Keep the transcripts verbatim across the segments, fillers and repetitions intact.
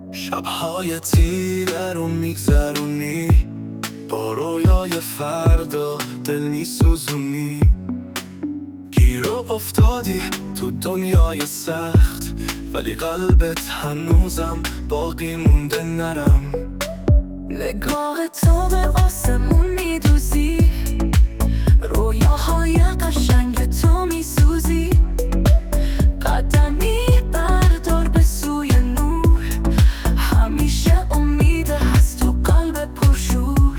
شبهای تیره رو میگذرونی با رویای فردا دل میسوزونی. گیر و افتادی تو دنیای سخت، ولی قلبت هنوزم باقی مونده نرم. نگاه تو به آسمون میدوزی، رویاهای قشنگ تو میسوزی. قدمی بردار به سوی نور، همیشه امید هست تو قلب پرشور.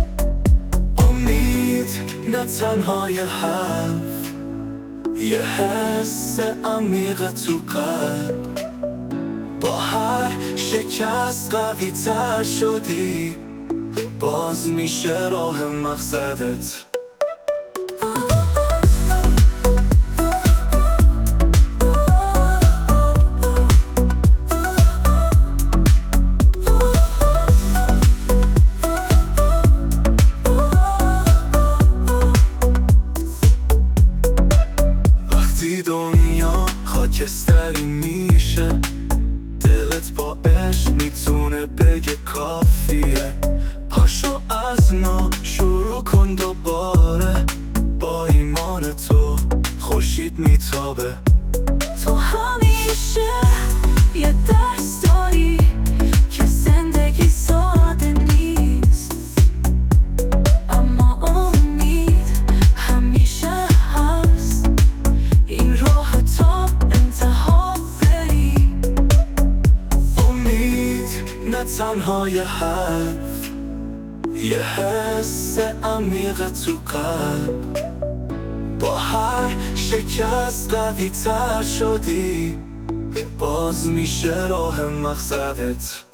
امید نه تنها یه حرف، یه حس عمیق تو قلب. با هر شکست قوی تر شدی، باز میشه راه مقصدت. وقتی دنیا خاکستری میشه، دلت با عشق میتونه بگه کافیه. پاشو از نو شروع کن دوباره، با ایمان تو خورشید میتابه. تو همیشه یه درس داری که زندگی ساده نیست، اما امید همیشه هست. این راه تا انتها بری. امید نه تنها یه حرف، یه حس عمیق تو قلب. با هر شکست قوی تر شدی، باز میشه راه مقصدت.